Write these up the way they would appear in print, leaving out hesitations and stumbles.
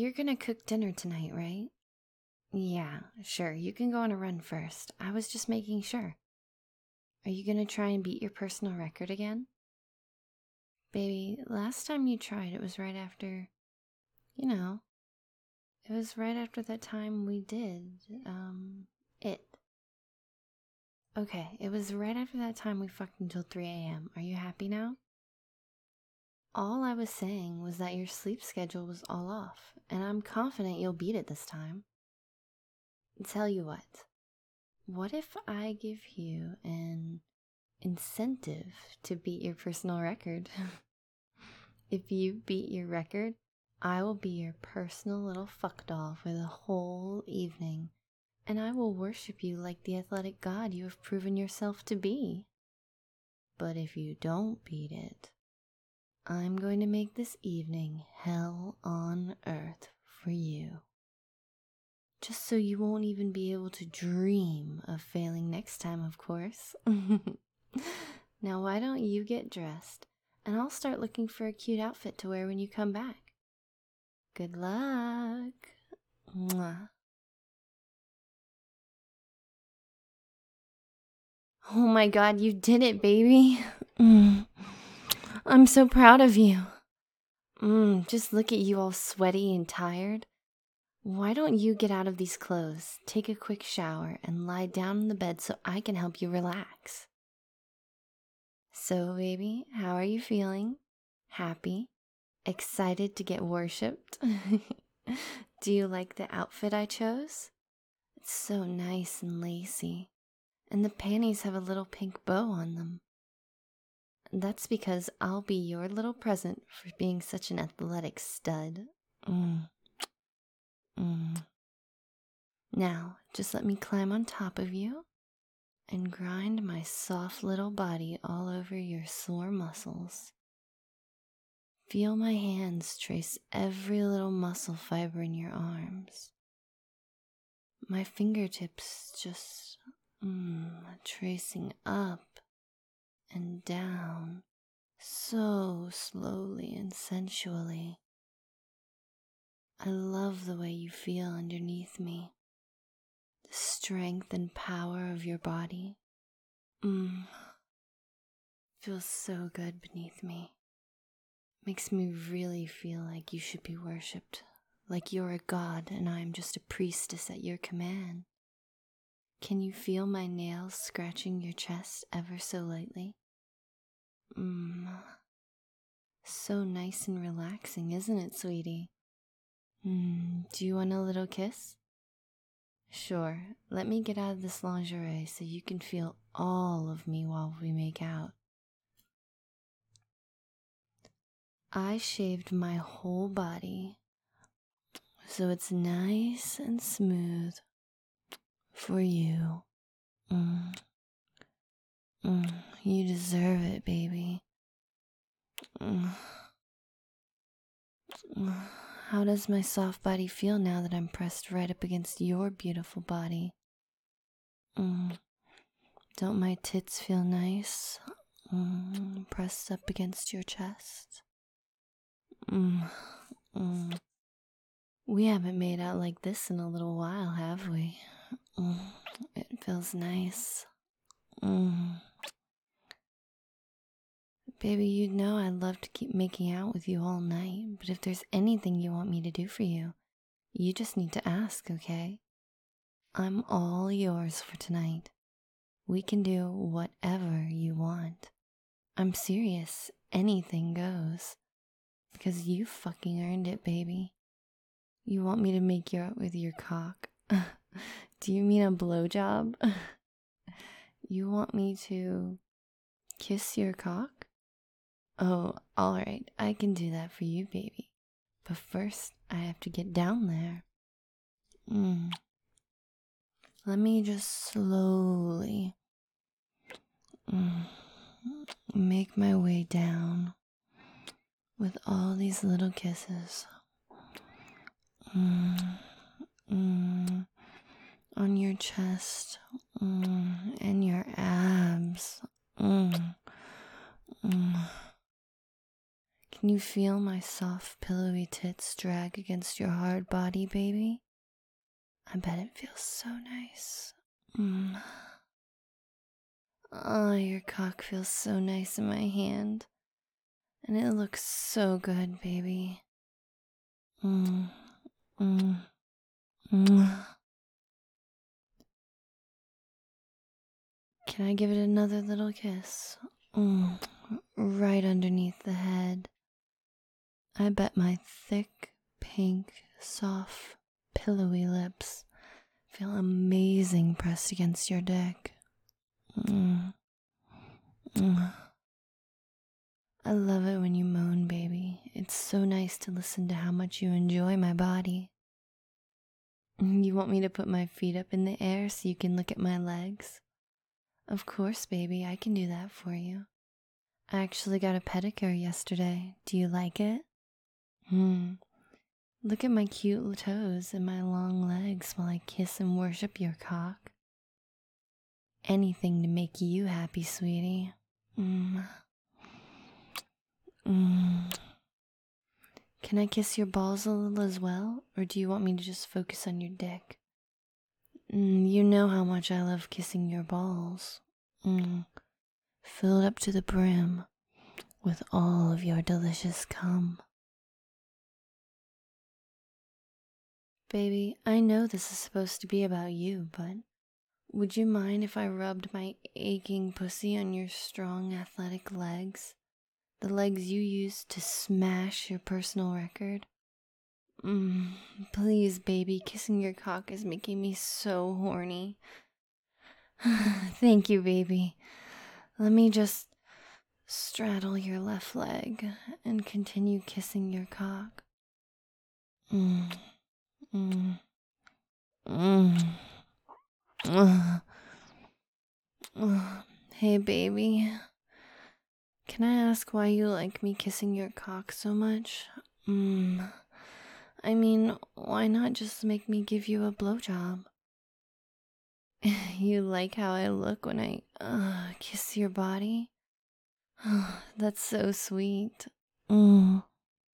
you're gonna cook dinner tonight, right? Yeah, sure. You can go on a run first. I was just making sure. Are you gonna try and beat your personal record again? Baby, last time you tried, it was right after, you know, it was right after that time we did, it. Okay, it was right after that time we fucked until 3 a.m. Are you happy now? All I was saying was that your sleep schedule was all off, and I'm confident you'll beat it this time. Tell you what if I give you an incentive to beat your personal record? If you beat your record, I will be your personal little fuck doll for the whole evening, and I will worship you like the athletic god you have proven yourself to be. But if you don't beat it, I'm going to make this evening hell on earth for you. Just so you won't even be able to dream of failing next time, of course. Now, why don't you get dressed, and I'll start looking for a cute outfit to wear when you come back. Good luck. Mwah. Oh my god, you did it, baby. I'm so proud of you. Just look at you all sweaty and tired. Why don't you get out of these clothes, take a quick shower, and lie down in the bed so I can help you relax? So, baby, how are you feeling? Happy? Excited to get worshipped? Do you like the outfit I chose? It's so nice and lacy, and the panties have a little pink bow on them. That's because I'll be your little present for being such an athletic stud. Now, just let me climb on top of you and grind my soft little body all over your sore muscles. Feel my hands trace every little muscle fiber in your arms. My fingertips just tracing up and down so slowly and sensually. I love the way you feel underneath me. The strength and power of your body. Feels so good beneath me. Makes me really feel like you should be worshipped, like you're a god and I am just a priestess at your command. Can you feel my nails scratching your chest ever so lightly? So nice and relaxing, isn't it, sweetie? Do you want a little kiss? Sure, let me get out of this lingerie so you can feel all of me while we make out. I shaved my whole body so it's nice and smooth for you. You deserve it, baby. How does my soft body feel now that I'm pressed right up against your beautiful body? Don't my tits feel nice? Pressed up against your chest? We haven't made out like this in a little while, have we? It feels nice. Baby, you know I'd love to keep making out with you all night, but if there's anything you want me to do for you, you just need to ask, okay? I'm all yours for tonight. We can do whatever you want. I'm serious, anything goes. Because you fucking earned it, baby. You want me to make you out with your cock? Do you mean a blowjob? You want me to kiss your cock? Oh, alright, I can do that for you, baby. But first, I have to get down there. Let me just slowly make my way down with all these little kisses. On your chest and your abs. Can Can you feel my soft, pillowy tits drag against your hard body, baby? I bet it feels so nice. Oh, your cock feels so nice in my hand. And it looks so good, baby. Can I give it another little kiss? Right underneath the head. I bet my thick, pink, soft, pillowy lips feel amazing pressed against your dick. I love it when you moan, baby. It's so nice to listen to how much you enjoy my body. You want me to put my feet up in the air so you can look at my legs? Of course, baby, I can do that for you. I actually got a pedicure yesterday. Do you like it? Look at my cute toes and my long legs while I kiss and worship your cock. Anything to make you happy, sweetie. Can I kiss your balls a little as well, or do you want me to just focus on your dick? You know how much I love kissing your balls. Filled up to the brim with all of your delicious cum. Baby, I know this is supposed to be about you, but would you mind if I rubbed my aching pussy on your strong athletic legs? The legs you used to smash your personal record? Please, baby, kissing your cock is making me so horny. Thank you, baby. Let me just straddle your left leg and continue kissing your cock. Hey, baby. Can I ask why you like me kissing your cock so much? I mean, why not just make me give you a blowjob? You like how I look when I kiss your body? That's so sweet. What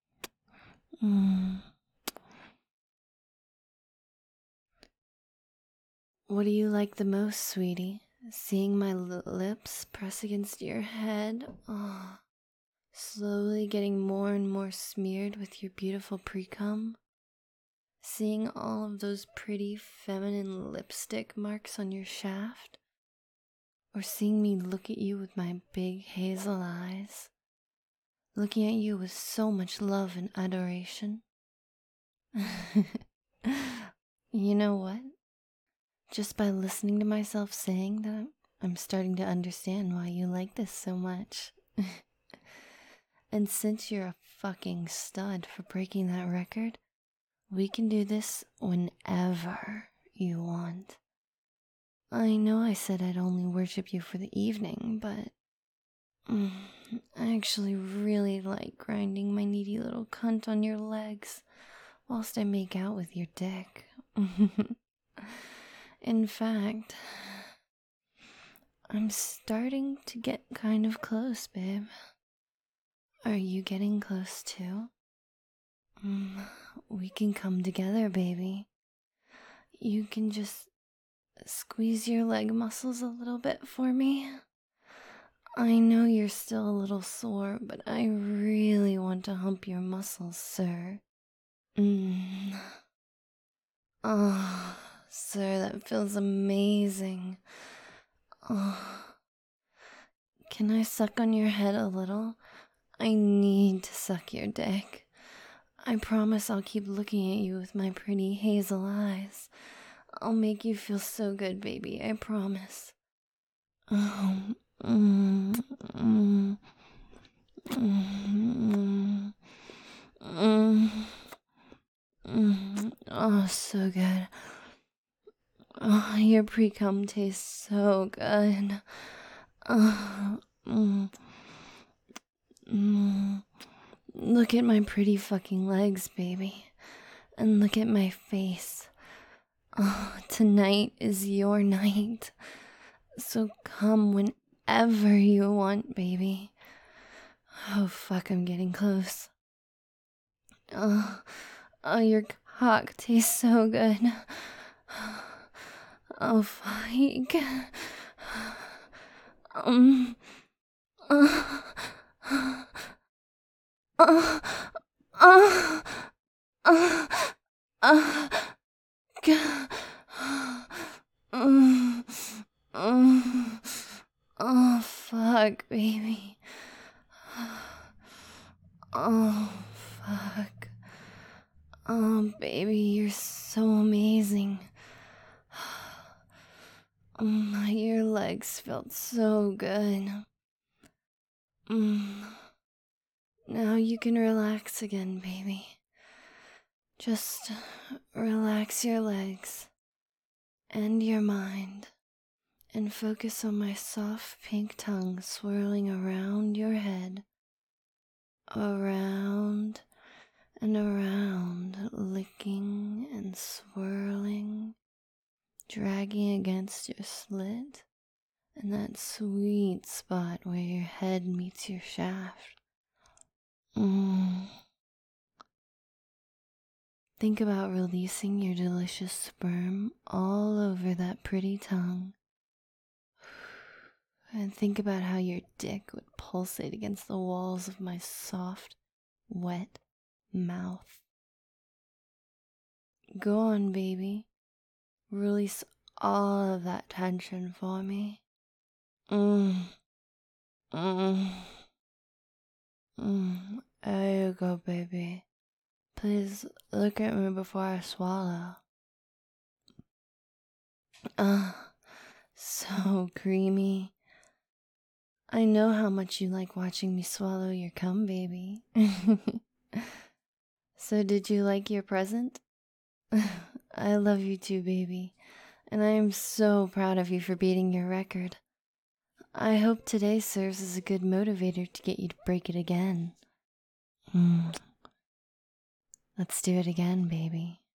do you like the most, sweetie? Seeing my lips press against your head? Slowly getting more and more smeared with your beautiful pre-cum? Seeing all of those pretty feminine lipstick marks on your shaft? Or seeing me look at you with my big hazel eyes? Looking at you with so much love and adoration? You know what? Just by listening to myself saying that, I'm starting to understand why you like this so much. And since you're a fucking stud for breaking that record, we can do this whenever you want. I know I said I'd only worship you for the evening, but I actually really like grinding my needy little cunt on your legs whilst I make out with your dick. In fact, I'm starting to get kind of close, babe. Are you getting close too? We can come together, baby. You can just squeeze your leg muscles a little bit for me. I know you're still a little sore, but I really want to hump your muscles, sir. Oh, sir, that feels amazing. Oh. Can I suck on your head a little? I need to suck your dick. I promise I'll keep looking at you with my pretty hazel eyes. I'll make you feel so good, baby, I promise. Oh, oh, so good. Oh, your pre-cum tastes so good. Look at my pretty fucking legs, baby. And look at my face. Oh, tonight is your night. So come whenever you want, baby. Oh, fuck, I'm getting close. Oh, your cock tastes so good. Oh, fuck. Um. Uh, uh, uh, uh, uh, uh, oh, fuck, baby. Oh, fuck. Oh, baby, you're so amazing. Your legs felt so good. Now you can relax again, baby. Just relax your legs and your mind and focus on my soft pink tongue swirling around your head. Around and around, licking and swirling, dragging against your slit and that sweet spot where your head meets your shaft. Think about releasing your delicious sperm all over that pretty tongue. And think about how your dick would pulsate against the walls of my soft, wet mouth. Go on, baby. Release all of that tension for me. There you go, baby. Please look at me before I swallow. So creamy. I know how much you like watching me swallow your cum, baby. So did you like your present? I love you too, baby. And I am so proud of you for beating your record. I hope today serves as a good motivator to get you to break it again. Let's do it again, baby.